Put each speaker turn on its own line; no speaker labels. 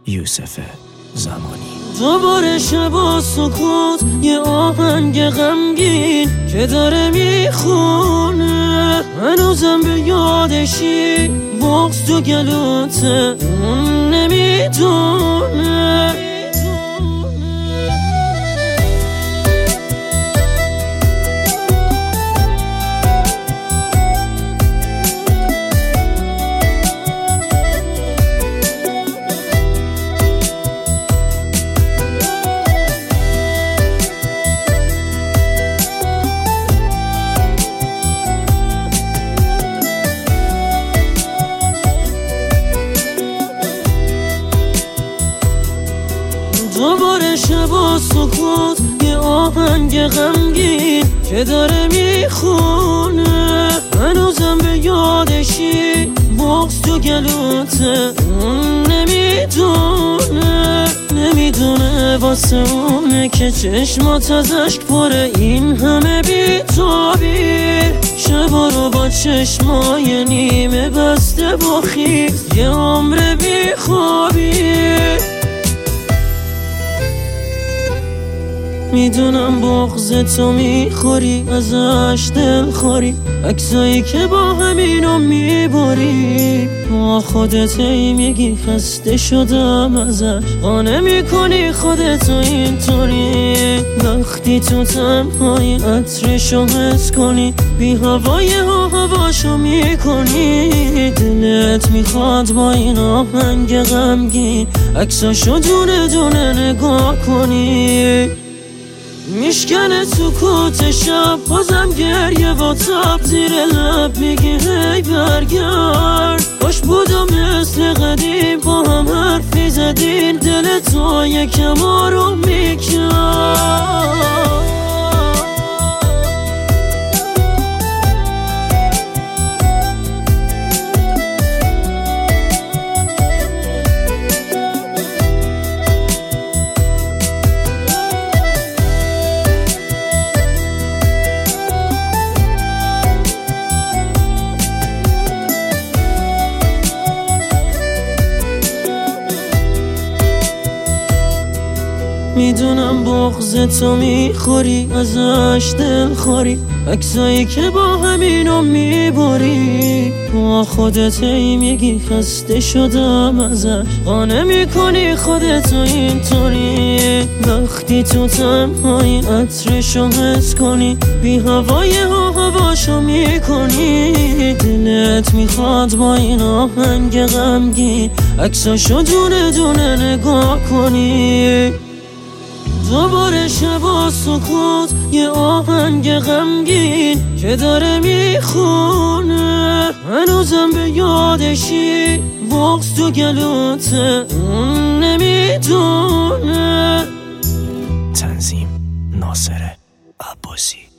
یوسف زمانی.
دوباره شب و سکوت، یه آهنگ غمگین که داره میخونه، هنوزم به یادشی، بغض تو گلوته، اون نمیدونه. دوباره شب و سکوت، یه آهنگ غمگین که داره میخونه، هنوزم به یادشی، بغض تو گلوته، اون نمیدونه واسه اونه که چشمات از اشک پره، این همه بی‌تابی، شبا رو با چشمای نیمه بسته با خیز، یه عمر بیخوابی. میدونم بغض تو میخوری، ازش دل خوری، عکسایی که با همینو میبری، با خودت هی میگی خسته شدم ازش، قانع میکنی خودتو اینطوری، وقتی تو تنهایی عطرشو حس کنی، بی هوای هواشو میکنی، دلت میخواد با این آهنگ غمگین عکساشو دونه دونه نگاه کنی. میشکنه سکوت شب، بازم گریه و تب زیر لب میگی هی برگرد، باش بودم مثل قدیم، با هم حرفی زدین، دل تو یکم آروم میکرد. میدونم بغض تو میخوری، ازش دل خوری، عکسایی که با همینو میبری، با خودت هی میگی خسته شدم ازش، قانع میکنی خودتو اینطوری، وقتی تو تنهایی عطرشو حس کنی، بی هوای هواشو میکنی، دلت میخواد با این آهنگ غمگین عکساشو دونه دونه نگاه کنی. دوباره شب و سکوت، یه آهنگ غمگین که داره میخونه، هنوزم به یادشی، بغض تو گلوته، اون نمیدونه.
تنظیم ناصر عباسی.